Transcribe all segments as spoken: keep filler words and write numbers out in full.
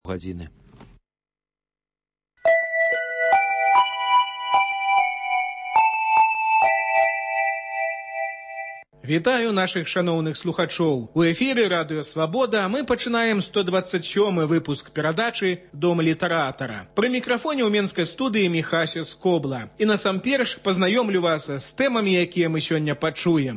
гадзіны. Вітаю наших шановных слухачоў. У эфіры Радыё Свабода мы пачынаем сто дваццаць сёмы выпуск перадачы «Дом літаратара». Пры мікрафоне ў менскай студыі Міхася Скобла. І насамперш пазнаёмлю вас з тэмамі, якія мы сёння пачуем.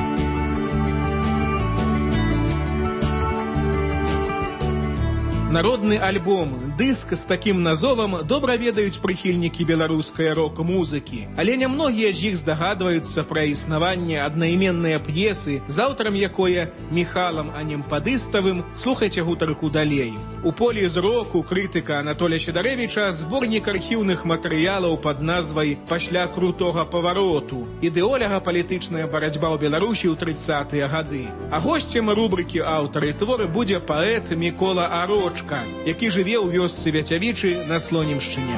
Народны альбом, дыск з такім назовам добра ведаюць прыхільнікі беларускай рок-музыкі. Але нямногія з іх здагадваюцца пра існаванне аднайменнай п'есы, з аўтарам якое Міхалам Анемпадыставым слухайце гутарку далей. У полі зроку крытыка Анатолія Сідарэвіча зборнік архіўных матэрыялаў пад назвай «Пасля крутога павароту. Ідэолага-палітычная барацьба ў Беларусі ў трыццатыя гады». А госцем рубрыкі аўтары творы будзе паэт Мікола Арочка, які жыве ў вёсцы Вяцявічы на Слонімшчыне.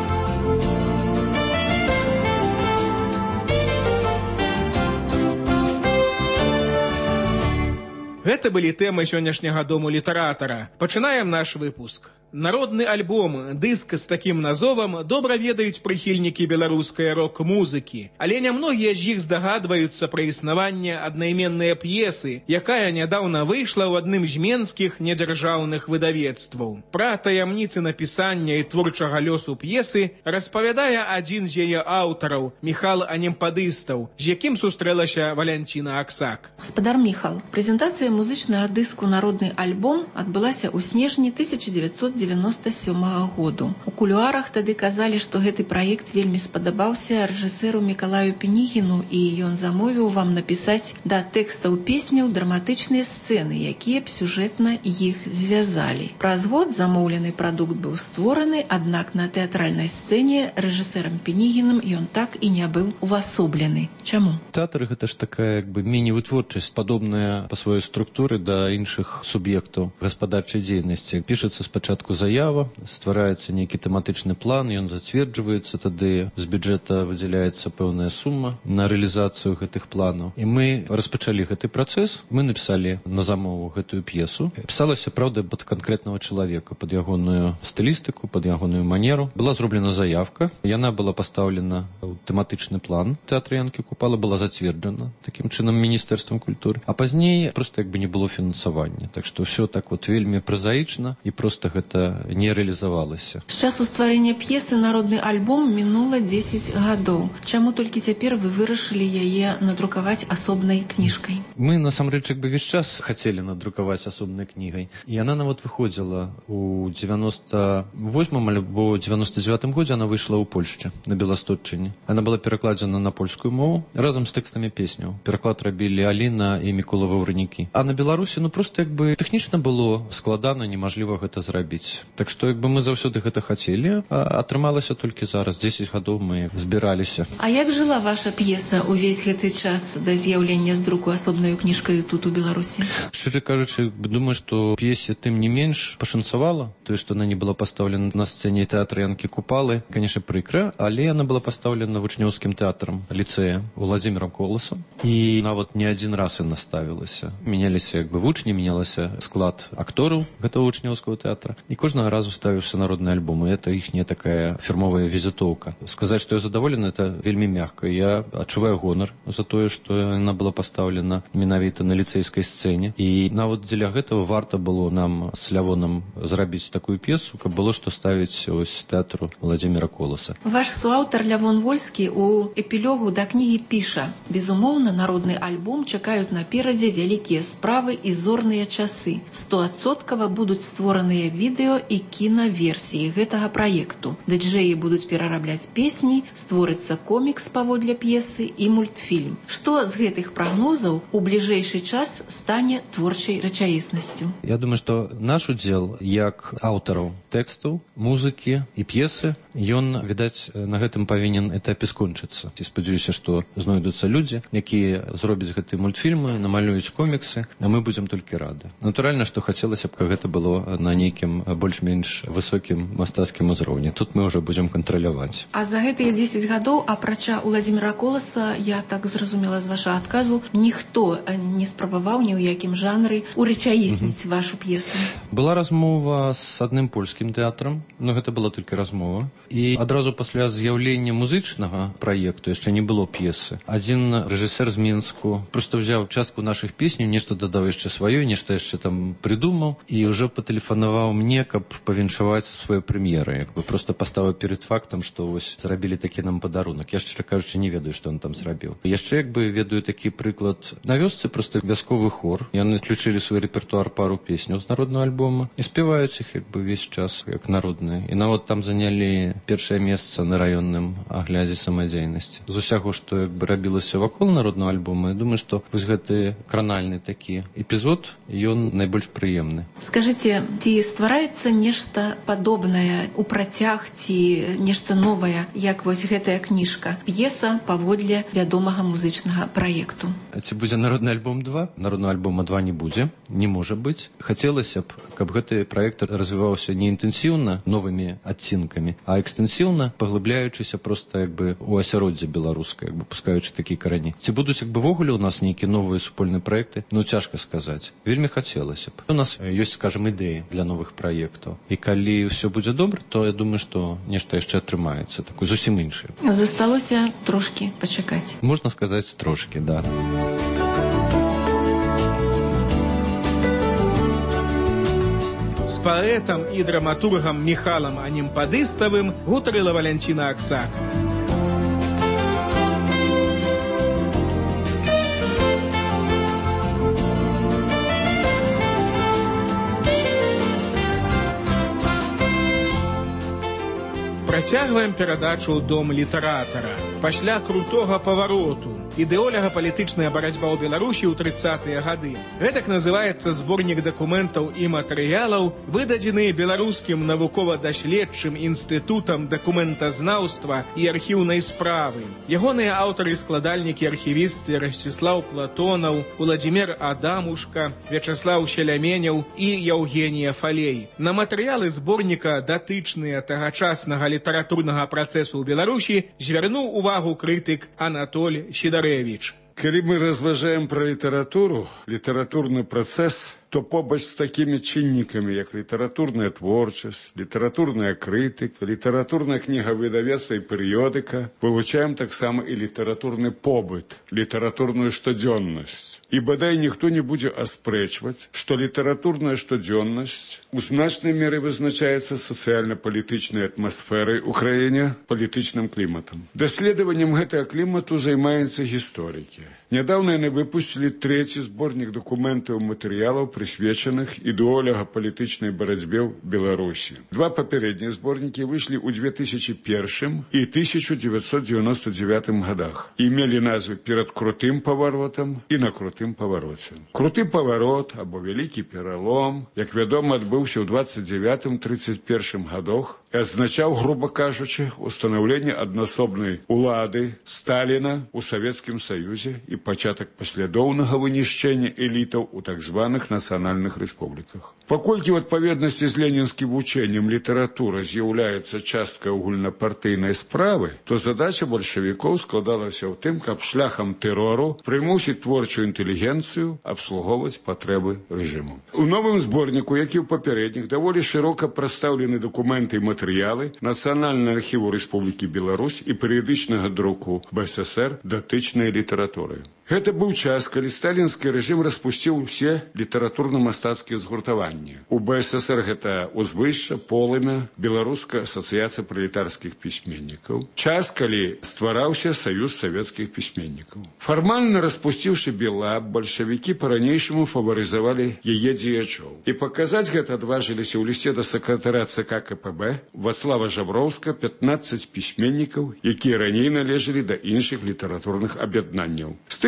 Гэта былі тэмы сённяшняга дому літаратара. Пачынаем наш выпуск. Народны альбом, дыск з такім назовам добра ведаюць прыхільнікі беларускай рок-музыкі. Але нямногія з іх здагадваюцца пра існаванне аднайменнай п'есы, якая нядаўна выйшла ў адным з менскіх недзяржаўных выдавецтваў. Пра таямніцы напісання і творчага лёсу п'есы распавядае адзін з яе аўтараў, Міхал Анемпадыстаў, з якім сустрэлася Валянціна Аксак. Гаспадар Міхал, прэзентацыя музычнага дыску «Народны альбом» адбылася ў снежні тысяча дзевяцьсот дзевяноста сёмага году. У кулуарах тады казалі, што гэты праект вельмі спадабаўся рэжысэру Мікалаю Пенігіну, і ён замовіў вам напісаць да тэкстаў песняў драматычныя сцэны, якія б сюжэтна іх звязалі. Праз год замоўлены прадукт быў створаны, аднак на тэатральнай сцэне рэжысэрам Пенігіным ён так і не быў увасоблены. Чаму? Тэатр гэта ж такая як бы міні-вытворчасць, падобная па сваёй структуры да іншых суб'ектаў гаспадарчай дзейнасці. Пішацца спачатку заява, ствараецца нейкі тэматычны план, ён зацверджваецца, тады з бюджэта выдзяляецца пэўная сума на рэалізацыю гэтых планаў. І мы распачалі гэты працэс, мы напісалі на замову гэтую п'есу. Пісалася, праўда, пад канкрэтнага чалавека, пад ягоную стылістыку, пад ягоную манеру. Была зроблена заявка, яна была пастаўлена ў тэматычны план тэатра Янкі Купала, была зацверджана такім чынам міністэрствам культуры. А пазней проста як бы не было фінансавання. Так што ўсё так вот вельмі празаічна і проста гэта не рэалізавалася. З часу стварэння п'есы «Народны альбом» мінула дзесяць гадоў. Чаму толькі цяпер вы вырашылі яе надрукаваць асобнай кніжкай? Мы, насамрэч, як бы весь час хацелі надрукаваць асобнай кнігай. І яна нават выходзіла у дзевяноста восьмым альбо дзевяноста дзевятым годзе, она выйшла ў Польшчы, на Беластотчыне. Она была перакладзена на польскую мову разам з тэкстамі песняў. Пераклад рабілі Аліна і Мікола Ваўранікі. А на Беларусі, ну, проста як бы тэхнічна было складана, немажліва гэта зрабіць. Так што як бы мы заўсёды гэта хацелі, а атрымалася толькі зараз. дзесяць гадоў мы збіраліся. А як жыла ваша п'еса ўвесь гэты час да з'яўлення з друку асобнаю кніжкаю тут у Беларусі? Шчыра кажучы, думаю, што п'есе тым не менш пашанцавала. Тое, што она не была пастаўлена на сцэне тэатра Янкі Купалы, канешне, прыкра, але яна была пастаўлена вучнёўскім тэатрам ліцэя Уладзімірам Коласам. І нават не адзін раз яна ставілася. Мяняліся як бы вучні, мянялася склад актораў гэтага вучнёўскага тэатра. І кожнага разу ставіўся народны альбом, і это іхняя такая фірмовая візітоўка. Сказаць, што я задаволены, это вельмі мякка. Я адчуваю гонар за тое, што яна была пастаўлена менавіта на ліцэйскай сцэне. І нават дзеля гэтага варта было нам з Лявонам зрабіць такую п'есу, каб было што ставіць ось тэатру Уладзіміра Коласа. Ваш суаўтар Лявон Вольскі у эпілогу да кнігі піша: «Безумоўна, народны альбом чакаюць наперадзе вялікія справы і зорныя часы. Стоадсоткава будуць створаныя відэо і кінаверсіі гэтага праекту. Ды-джэі будуць перарабляць песні, створыцца комікс паводле п'есы і мультфільм. Што з гэтых прагнозаў у бліжэйшы час стане творчай рэчаіснасцю?» Я думаю, што наш удзел як аўтараў тэкстаў, музыкі і п'есы ён, відаць, на гэтым павінен этапе скончыцца. І спадзяюся, што знойдуцца людзі, якія зробяць гэтыя мультфільмы, намалююць коміксы, а мы будзем толькі рады. Натуральна, што хацелася б, каб гэта было на нейкім больш-менш высокім мастацкім узроўні. Тут мы ўжо будзем кантраляваць. А за гэтыя дзесяць гадоў, апрача Уладзіміра Коласа, я так зразумела з вашага адказу, ніхто не спрабаваў ні ў якім жанры урэчаісніць mm-hmm. вашу п'есу. Была размова з адным польскім тэатрам, но гэта была толькі размова. І адразу пасля з'яўлення музычнага праекту, яшчэ не было п'есы, адзін рэжысэр з Мінску проста ўзяў частку нашых песняў, нешта дадаў яшчэ сваёй, нешта яшчэ там прыдумаў і ўжо патэлефанаваў мне, каб павіншаваць свае прэм'еры. Як бы проста паставіў перад фактам, што вось зрабілі такі нам падарунак. Я, шчыра кажучы, не ведаю, што ён там зрабіў. Яшчэ як бы ведаю такі прыклад. На вёсцы проста вясковы хор. Яны включылі свой рэпертуар пару песняў з народнага альбома і спяваюць іх як бы весь час як народныя. І нават там занялі першае месца на раённым аглядзе самадзейнасці. З усяго, што як бы рабілася вакол народнага альбома, я думаю, што вось гэты кранальны такі эпізод, ён найбольш прыемны. Скажыце, ці ствараецца нешта падобнае у працяг ці нешта новае, як вось гэтая кніжка, п'еса паводле вядомага музычнага праекту? А ці будзе народны альбом два? Народнага альбома два не будзе, не можа быць. Хацелася б, каб гэты праект развіваўся не інтэнсіўна новымі адцінкамі, а экстэнсіўна, паглыбляючыся проста як бы у асяроддзе беларускае, як бы пускаючы такія карані. Ці будуць як бы вогуле у нас нейкія новыя супольныя праекты? Ну, цяжка сказаць. Вельмі хацелася б. У нас ёсць, скажем, ідэі для новых праектаў. І калі ўсё будзе добра, то я думаю, што нешта яшчэ атрымаецца, такое зусім іншае. Засталося трошкі пачакаць. Можна сказаць, трошкі, да. З паэтам і драматургам Міхалам Анімпадыставым гутарыла Валянціна Аксак. Працягваем перадачу «Дом літаратара». Пасля крутога павароту, ідэоляга палітычная барацьба ў Беларусі ў трыццатыя гады. Гэтак называецца зборнік дакументаў і матэрыялаў, выдадзены беларускім навукова-даследчым інстытутам дакументазнаўства і архіўнай справы. Ягоныя аўтары-складальнікі архівісты Расціслаў Платонаў, Уладзімір Адамушка, Вячаслаў Щеляменяў і Яўгенія Фалей. На матэрыялы зборніка, датычныя тагачаснага літаратурнага працэсу ў Беларусі, звярнуў увагу крытык Анатоль Сідарэвіч. Калі мы разважаем пра літаратуру, літаратурны працэс, то побач з такімі чыннікамі, як літаратурная творчасць, літаратурная крытыка, літаратурная кнігавыдавецтва і перыёдыка, вылучаем таксама і літаратурны побыт, літаратурную штодзённасць. І бадай ніхто не будзе аспрэчваць, што літаратурная штодзённасць у значнай меры вызначаецца сацыяльна-палітычнай атмасферай у краіне, палітычным кліматам. Даследаваннем гэтага клімату займаюцца гісторыкі. Нядаўна яны выпусцілі трэці зборнік дакументаў і матэрыялаў, прысвечаных ідэоляга-палітычнай барацьбе ў Беларусі. Два папярэднія зборнікі выйшлі ў две тысячы першым і тысяча дзевяцьсот дзевяноста дзевятым гадах і мелі назвы «Перад крутым паваротам» і «На крутым павароце». Круты паварот або вялікі пералом, як вядома, адбыўся ў дваццаць дзевятым трыццаць першым гадах і азначаў, груба кажучы, устанаўленне аднасобнай улады Сталіна ў Савецкім Саюзе і пачатак паслядоўнага вынішчэння элітаў у так званых нацыянальных рэспубліках. Паколькі ў адпаведнасці з ленінскім вучэннем літаратура з'яўляецца часткай агульнапартыйнай справы, то задача бальшавікоў складалася ў тым, каб шляхам тэрору прымусіць творчую інтэлігенцыю абслугоўваць патрэбы рэжыму. У новым зборніку, як і ў папярэдніх, даволі шырока прадстаўлены дакументы і матэрыялы Нацыянальнага архіву Рэспублікі Беларусь і перыядычнага друку БССР датычнай літаратуры. Гэта быў час, калі сталінскі рэжым распусціў усе літаратурна-мастацкія згуртаванні. У БССР гэта Узвышша, Полымя, Беларуская асацыяцыя пралетарскіх пісьменнікаў. Час, калі ствараўся Саюз савецкіх пісьменнікаў. Фармальна распусціўшы Белаб, бальшавікі па-ранейшаму фаварызавалі яе дзеячоў. І паказаць гэта адважыліся ў лісце да сакратара ЦК КПБ Вацлава Жаброўска пятнаццаць пісьменнікаў, якія раней належалі да іншых літаратурных аб'яднанняў. З тых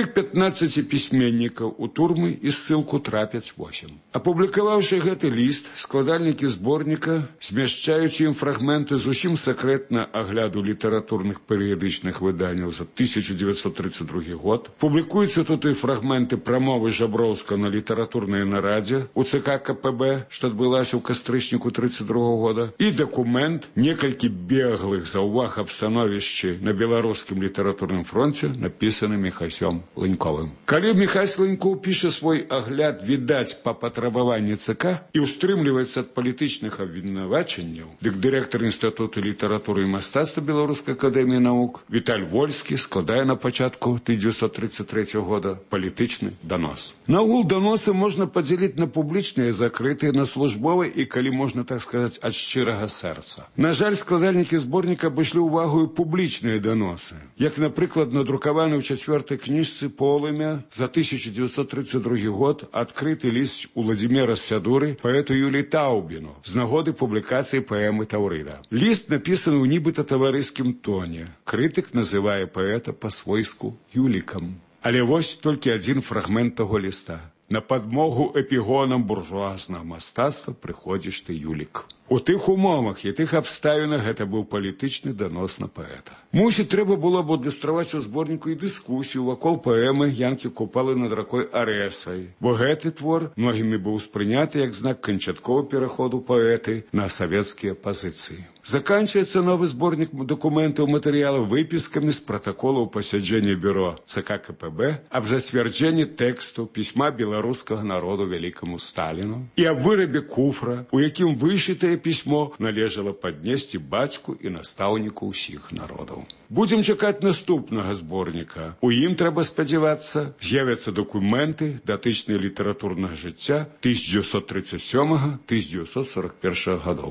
тых пятнаццаці пісьменнікаў у турмы і ссылку трапяць восем. Апублікаваўшы гэты ліст, складальнікі зборніка змяшчаюць ім фрагменты зусім сакрэтна агляду літаратурных перыядычных выданняў за тысяча девятьсот тридцать другі год. Публікуюцца тут і фрагменты прамовы Жаброўска на літаратурнай нарадзе у ЦК КПБ, што адбылася ў кастрычніку тридцать другого года, і дакумент, некалькі беглых заўваг аб становішчы на беларускім літаратурным фронце, напісаны Міхасём Ланьковым. Калі Міхась Ланькоў піша свой агляд, відаць, па патрабаванні ЦК і ўстрымліваецца ад палітычных абвінавачанняў, дык дырэктар Інстытуту літаратуры і мастацтва Беларускай акадэміі навук Віталь Вольскі складае на пачатку тысяча девятьсот тридцать третьего года палітычны данос. Наогул даносы можна падзяліць на публічныя, закрытыя, на службовыя і, калі можна так сказаць, ад шчырага сэрца. На жаль, складальнікі зборніка абышлі ўвагу і публічныя даносы, як, напрыклад, надрукаваны ў чацвёртай кніжцы «Полымя» за тысяча девятьсот тридцать другі год адкрыты ліст Уладзіміра Сядуры паэту Юлі Таўбіну з нагоды публікацыі паэмы Таўрыда. Ліст напісаны ў нібыта таварыскім тоне. Крытык называе паэта па-свойску Юлікам. Але вось толькі адзін фрагмент таго ліста. На падмогу эпігонам буржуазнага мастацтва прыходзіш ты, Юлік. У тых умовах і тых абставінах гэта быў палітычны данос на паэта. Мусіць, трэба было б адлюстраваць у зборніку і дыскусію вакол паэмы Янкі Купалы над ракой Арэсай, бо гэты твор многімі быў успрыняты як знак канчатковага пераходу паэты на савецкія пазіцыі. Заканчваецца новы зборнік дакументаў матэрыялаў выпіскамі з пратаколаў пасяджэння бюро ЦК КПБ аб зацвярджэнні тэксту пісьма беларускага народу вялікаму Сталіну і аб вырабе куфра, у якім вышытае пісьмо належала паднесці бацьку і настаўніку ўсіх народаў. Будзем чакаць наступнага зборніка. У ім, трэба спадзявацца, з'явяцца дакументы, датычныя літаратурнага жыцця тысяча девятьсот тридцать сёмага — тысяча девятьсот сорок первого гадоў.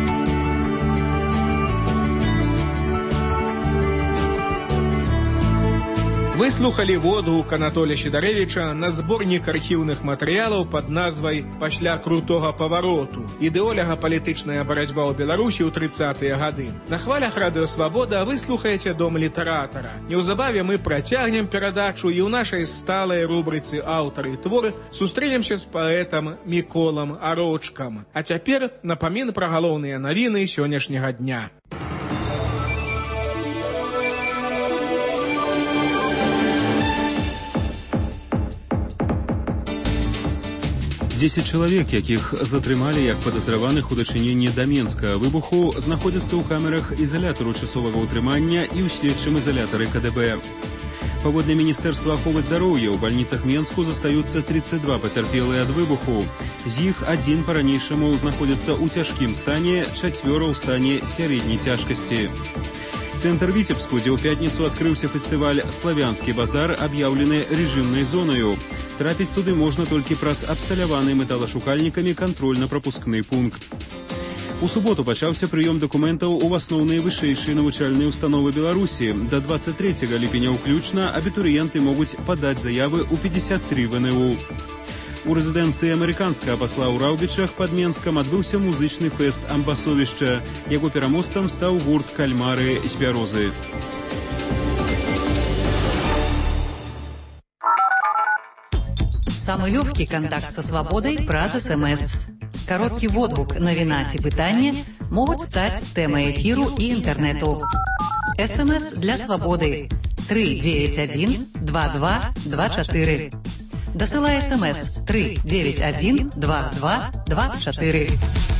Вы слухали водгук Анатолія Сідарэвіча на зборнік архіўных матэрыялаў пад назвай «Пасля крутога павароту. Ідэоляга палітычная барацьба ў Беларусі ў трыццатыя гады». На хвалях Радыё Свабода вы слухаеце Дом літаратара. Неўзабаве мы працягнем перадачу і ў нашай сталай рубрыцы «Аўтары і творы» сустрэнемся з паэтам Міколам Арочкам. А цяпер напамін пра галоўныя навіны сённяшняга дня. Дзесяць чалавек, якіх затрымалі як падазраваных у дачыненні да Менскага выбуху, знаходзяцца ў камерах ізалятару часовага ўтрымання і ў следчым ізалятары КДБ. Паводле Міністэрства аховы здароўя, ў бальніцах Менску застаюцца тридцать два пацярпелыя ад выбуху. З іх адзін па-ранейшаму знаходзіцца ў цяжкім стане, чацвёра ў стане сярэдняй цяжкасці. Цэнтр Віцебску, дзе ў пятніцу адкрыўся фестываль «Славянскі базар», аб'яўлены рэжымнай зонаю. Трапіць туды можна толькі праз абсталяваны металашукальнікамі кантрольна-прапускны пункт. У суботу пачаўся прыём дакументаў у асноўныя вышэйшыя навучальныя ўстановы Беларусі. Да двадцать трэцяга ліпеня ўключна абітурыенты могуць падаць заявы ў пятьдесят три вэ эн у. У рэзідэнцыі амерыканскага пасла ў Раўбічах пад Менскам адбыўся музычны фэст «Амбасовішча». Яго пераможцам стаў гурт «Кальмары» з Бярозы. Самый легкий контакт со свободой праз СМС. Короткий водгук, навіна ці пытанне могуць стаць тэмай эфіру і інтэрнэту. СМС для свободы три девять один два два два четыре. Дасылай СМС три девять один два два два четыре.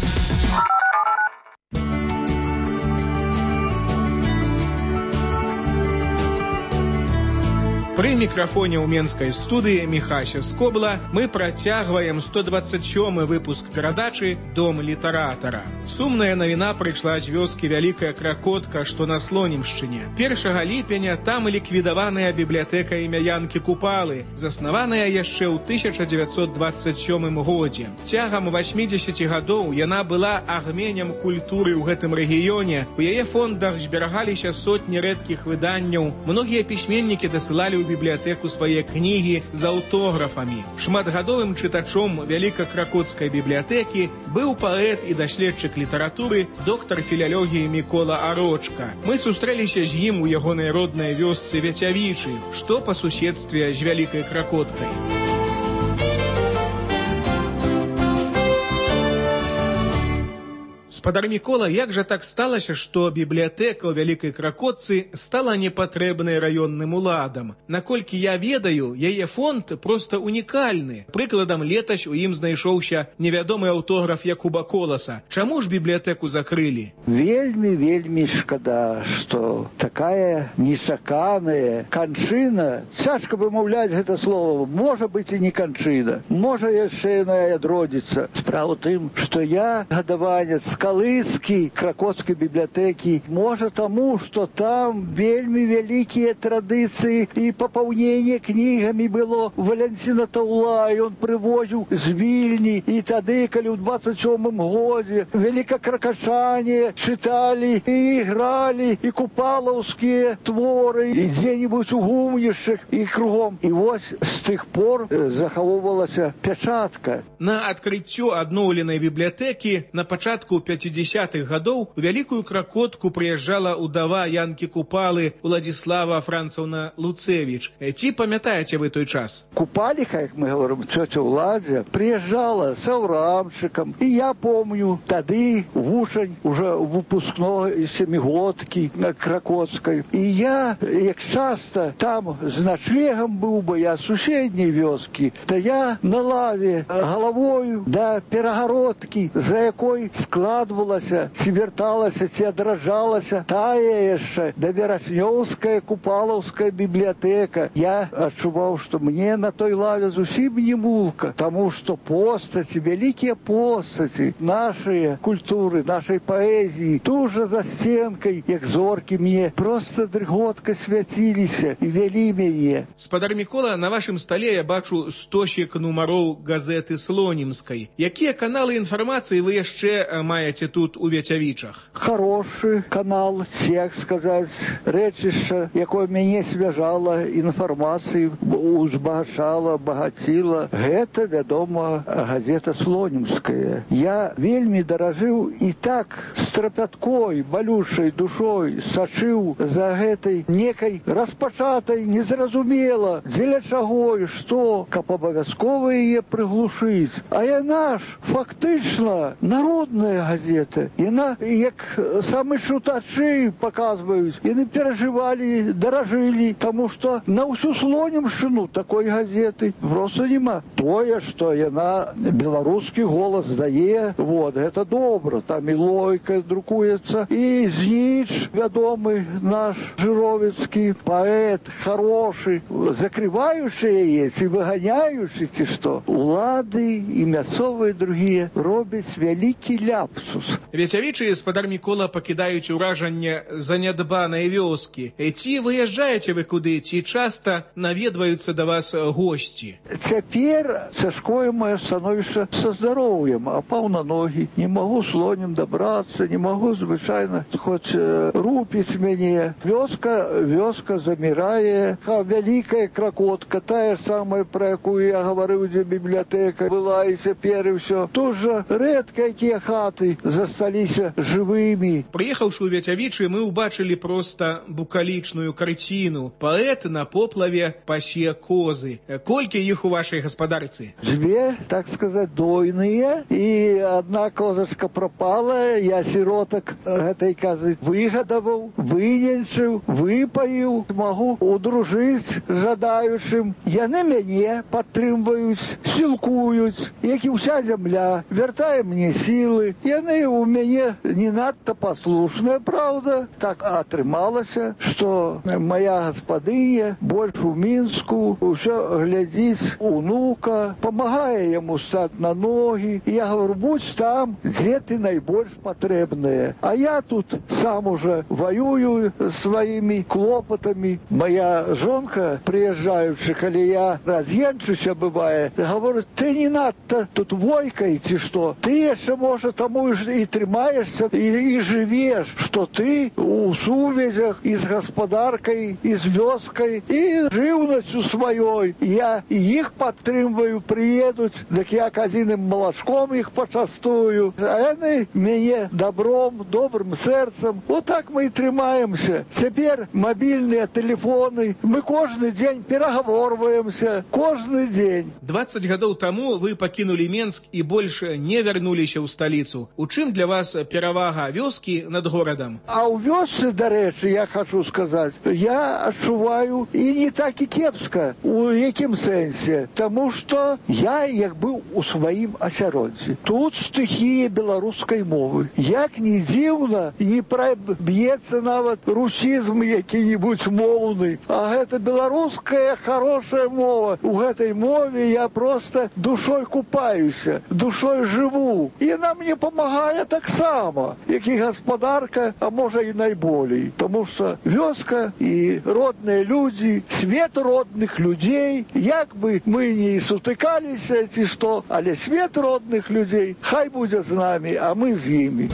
Пры мікрафоне ў менскай студыі Міхася Скобла мы працягваем сто двадцать сёмы выпуск перадачы «Дом літаратара». Сумная навіна прыйшла з вёскі Вялікая Кракотка, што на Слонімшчыне. першага ліпеня там ліквідаваная бібліятэка імя Янкі Купалы, заснаваная яшчэ ў тысяча девятьсот двадцать сёмым годзе. Цягам восьмідзесяці гадоў яна была агменем культуры ў гэтым рэгіёне. У яе фондах зберагаліся сотні рэдкіх выданняў. Многія пісьменнікі дасылалі ў бібліятэку свае кнігі з аўтографамі. Шматгадовым чытачом Вялікакракоцкай бібліятэкі быў паэт і даследчык літаратуры доктар філялогіі Мікола Арочка. Мы сустрэліся з ім у ягонай роднай вёсцы Вяцявічы, што па суседстве з Вялікай Кракоткай. Спадар Мікола, як жа так сталася, што бібліятэка ў Вялікай Кракотцы стала непатрэбнай раённым уладам? Наколькі я ведаю, яе фонд проста унікальны. Прыкладам, летась у ім знайшоўся невядомы аўтограф Якуба Коласа. Чаму ж бібліятэку закрылі? Вельмі, вельмі шкада, што такая нечаканая канчына, цяжка вымаўляць гэта слова, можа быць і не канчына, можа яшчэ яна і адродзіцца. Справа ў тым, што я гадаванец Калыскі Кракоцкай бібліятэкі, можа таму, што там вельмі вялікія традыцыі і папаўненне кнігамі было. Валянціна Таўла, ён прывозіў з Вільні, і тады, калі ў дваццаць сёмым годзе великакракачане чыталі і ігралі, і купалаўскія творы, і дзе-нибудь у гумнішчах, і кругом. І вось з тых пор захоўвалася пячатка. На адкрыццё адноўленай бібліятэкі на пачатку пяцідзясятых гадоў у Вялікую Кракотку прыязджала ўдава Янкі Купалы Уладзіслава Францаўна Луцевіч. Ці памятаеце вы той час? Купаліха, як мы говорим, цёця Уладзя, прыязджала з аўрамчыкам. І я помню, тады вучань уже выпускной сямігодкі на Кракоцкай. І я, як часта там з начлегам быў бы, я з суседняй вёскі, то я на лаве галавою да перагародкі, за якой складвалася, ці вярталася, ці адраджалася тая яшчэ да вераснёўская купалаўская бібліятэка. Я адчуваў, што мне на той лаве зусім не мулка, таму што постаці, вялікія постаці нашай культуры, нашай паэзіі, тут жа за сценкай, як зоркі, мне проста дрыготка свяціліся і вялі мяне. Спадар Мікола, на вашым стале я бачу стосік нумароў газеты Слонімскай. Якія каналы інфармацыі вы яшчэ маеце тут у Вяцявічах? Хорошы канал, як сказаць, рэчышча, якое мяне свяжала інфармацыі, узбагачала, багаціла. Гэта, вядома, газета Слонімская. Я вельмі даражыў і так з трапяткой, балючай душой сачыў за гэтай некай распачатай, незразумела, дзеля чаго і што, каб абавязкова яе прыглушыць. А яна ж фактычна народная газета. Яна, як самі шутачы паказваюць, яны перажывалі, даражылі, таму што на ўсю Слонімшчыну такой газеты проста няма. Тое, што яна беларускі голас дае, вот, гэта добра. Там і Лойка друкуецца, і Зніч, вядомы наш жыровіцкі паэт, хорошы, закрываючы яе, ці выганяючы, ці што. Улады і мясцовыя другія робяць вялікі ляпсус. Вяцявічы, спадар Мікола, пакідаюць уражанне занядбанай вёскі. Ці выязджаеце вы куды, ці часта наведваюцца да вас госці? Цяпер цяжкое маё становішча са здароўем, апаў на ногі, не магу Слонім дабрацца, не магу звычайна хоць рупіць мяне. Вёска, вёска замірае, а Вялікая Кракотка, тая ж самая, пра якую я гаварыў, дзе бібліятэка была і цяпер і ўсё. Тут жа рэдка якія хаты засталіся жывымі. Прыехаўшы ў Вяцявічы, мы ўбачылі проста букалічную карціну. Паэт на поплаве пасе козы. Колькі іх у вашай гаспадарцы? Дзве, так сказаць, дойныя, і адна козачка прапала, я сіротак гэтай козы выгадаваў, выненчыў, выпаіў, магу удружыць жадаючым. Яны мяне падтрымваюць, сілкуюць, як і ўся зямля, вяртае мне сілы. Яны у мяне не надта паслушныя, праўда. Так атрымалася, што моя гаспадыня больш у Мінску, ўсё глядзіць унука, памагае яму стаць на ногі. Я говорю, будь там, дзе ты найбольш патрэбная. А я тут сам уже воюю сваімі клопатамі. Моя жонка, прыязджаючы, калі я раз'енчуся, бывае, говорит, ты не надта тут войкай, ці што? Ты яшчэ, можа, таму думаешь и трымаешься, и, и живешь, что ты у сувязях и с господаркой, и с вёскай, и живностью своей. Я их подтримываю, приедут, так я казиным молочком их почастую. А они мне добром, добрым сердцем. Вот так мы и трымаемся. Теперь мобильные телефоны. Мы каждый день переговариваемся. Каждый день. двадцать гадоў таму вы пакінулі Менск і больше не вярнуліся ў сталіцу. У чым для вас перавага вёскі над горадам? А у вёсцы, до речи, я хочу сказать, я отчуваю и не так и кепска. У яким сенсе? Тому что я як быў у сваім асяроддзі. Тут стихия беларускай мовы. Як не дзіўна, не пробьется нават русизм які-нибудь моўны. А гэта беларуская хорошая мова. У гэтай мове я просто душой купаюся, душой живу. И она мне помогает так само, як и господарка, а может и наиболее. Потому что вёска и родные люди, свет родных людей, як бы мы не сутыкались, эти что, але свет родных людей, хай будет с нами, а мы с ними.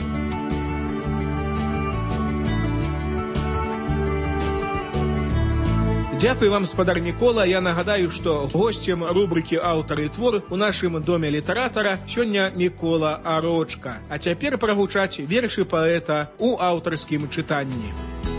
Дякую вам, спадар Мікола. Я нагадаю, што госцем рубрыкі «Аўтар і твор» у нашым доме літаратара сёння Мікола Арочка. А цяпер прагучаць вершы паэта ў аўтарскім чытанні.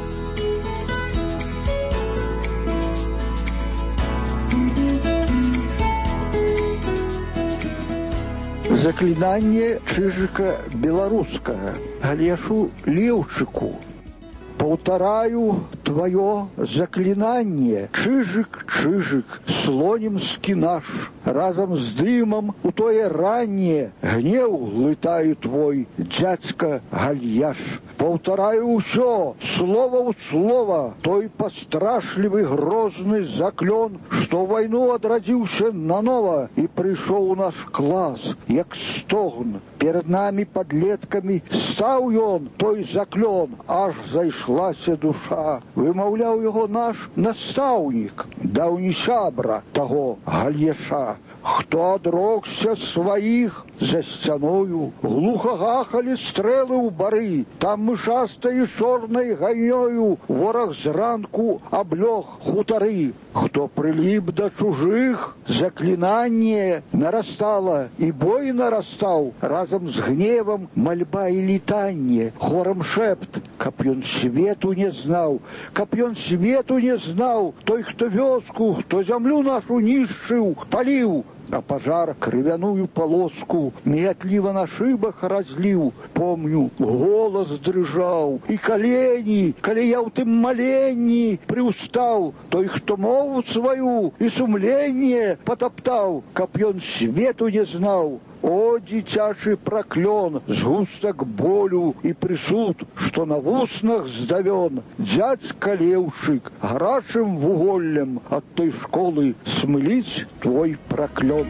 Заклинание Чижика белорусского. Олешу Левчику. Повторяю твое заклинание, Чижик, Чижик, слонимский наш, разом с дымом у тое раннее гнев летаю твой, дядька Гальяш. Повторяю все, слово в слово, той пострашливый грозный заклен, что войну отродился наново и пришел наш класс, як стогн. Перед нами подлетками стал он, той заклен, аж зайшлася душа. Вымаўляў его наш наставник, даўні сябра того Гальяша. Хто одрогся своих за стяною, глухо гахали стрелы у бары, там мышастой черной гайнёю ворог зранку облег хутары. Кто прилип до чужих, заклинание нарастало, и бой нарастал, разом с гневом мольба и летанье, хором шепт, каб ён свету не знал, каб ён свету не знал, той, кто вёску, кто землю нашу нищил, палил, а пожар кровяную полоску миятливо на шибах разлил. Помню, голос дрыжал, и колени, коли я у тым маленні приустал, той, кто мову свою и сумление потоптал, каб ён свету не знал. О, дитячий проклен, сгусток болю и присуд, что на вуснах сдавен, дядька Левшик, грачим вуголлем от той школы смылить твой проклен.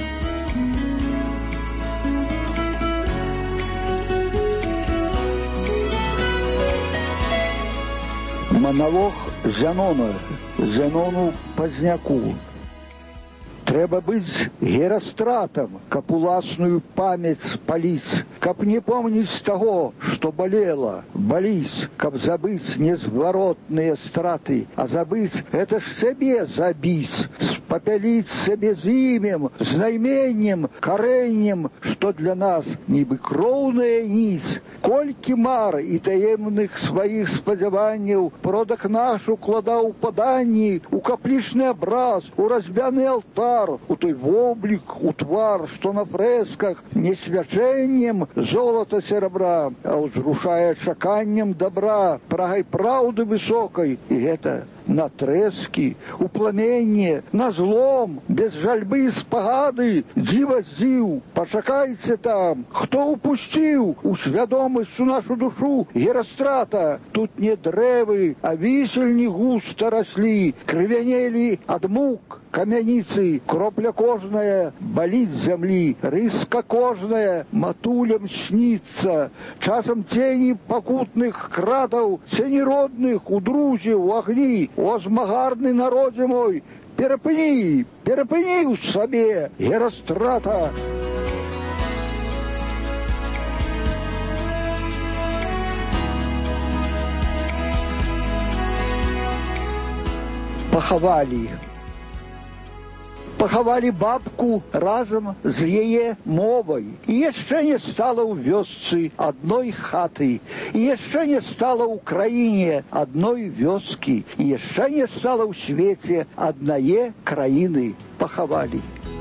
Монолог Зенона, Зенону Поздняку. Трэба быць Герастратам, каб уласную памяць спаліць, каб не помніць таго, што балела, баліць, каб забыць незваротныя страты, а забыць гэта ж сябе забіць, спапяліць сябе з імем, з найменнем, карэннем, што для нас нібы кроўная ніць. Колькі мар і таемных сваіх спадзяванняў продак наш укладаў у паданні, у каплічны абраз, у разбяны алтар, у той воблік, у твар, што на фрэсках не свячэннем золата серабра, а ўзрушае чаканнем добра, прагай праўды высокай, і гэта на трэскі, у пламенне, на злом, без жальбы і спагады, дзіва здзіў, пачакайце там, хто упусціў у свядомасць у нашу душу Герастрата. Тут не дрэвы, а вісельні густа раслі, крывянелі ад мук камяніцы, кропля кожная баліць зямлі, рыска кожная матулям снится, часам тені пакутных кратаў, цені родных у друзі, у агні. О, змагарны народзе мой, перапыні, перапыні ў сабе Герастрата. пахавалі. Пахавалі бабку разам з яе мовай. І яшчэ не стала ў вёсцы адной хаты. І яшчэ не стала ў краіне адной вёскі. І яшчэ не стала ў свеце аднае краіны. Пахавалі.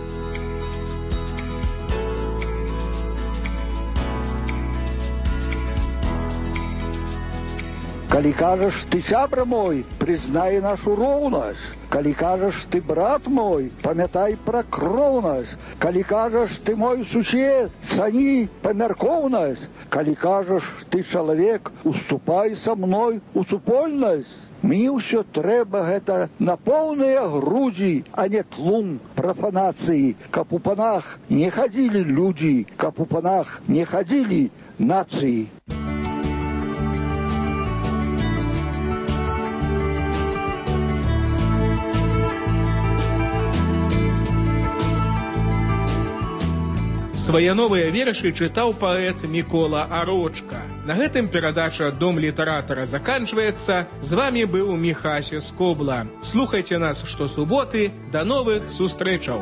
Калі кажаш, ты сябра мой, прызнай нашу роўнасць. Калі кажаш, ты брат мой, памятай пра кроўнасць. Калі кажаш, ты мой сусед, цані памяркоўнасць. Калі кажаш, ты чалавек, уступай са мной у супольнасць. Мне ўсё трэба гэта на поўныя грудзі, а не тлум прафанацыі, каб у панах не хадзілі людзі, каб у панах не хадзілі нацыі. Свае новыя вершы чытаў паэт Мікола Арочка. На гэтым перадача «Дом літаратара» заканчваецца. З вамі быў Міхася Скобла. Слухайце нас штосуботы. Да новых сустрэчаў!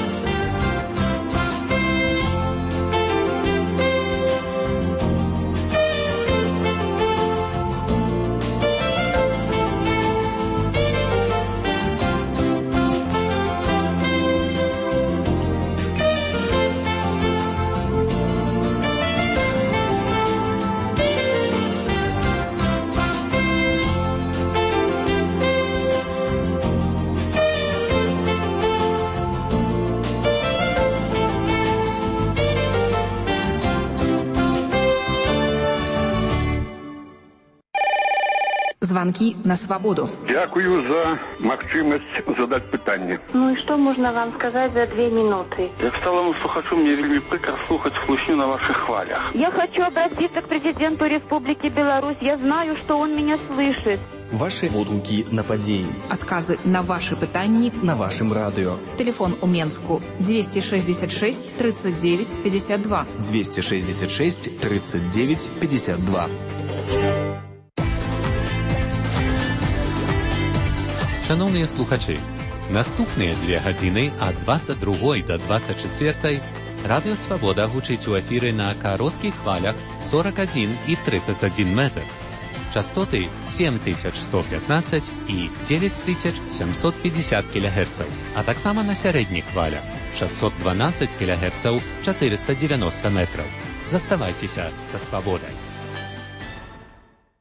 Звонки на свободу. Дякую за магчымасць задаць пытанне. Ну и что можно вам сказать за две минуты? Як сталому слухачу, мне вельмі прикро слухаць хлусню на ваших хвалях. Я хочу обратиться к президенту Республики Беларусь. Я знаю, что он меня слышит. Ваши водгукі на падзеі. Отказы на ваши пытанні на вашем радио. Телефон у Менску двести шестьдесят шесть тридцать девять пятьдесят два. двести шестьдесят шесть тридцать девять пятьдесят два. Шановні слухачі, наступні дві години ад двадцять другої до двадцять четвертої Радіо Свобода гучить у ефірі на коротких хвалях сорок один і тридцать один метр. Частоти сім тисяч сто п'ятнадцять і дев'ять тисяч сімсот п'ятдесят кілогерців, а так само на середніх хвалях шістсот дванадцять кілогерців чотириста дев'яносто метрів. Заставайтеся со Свободой.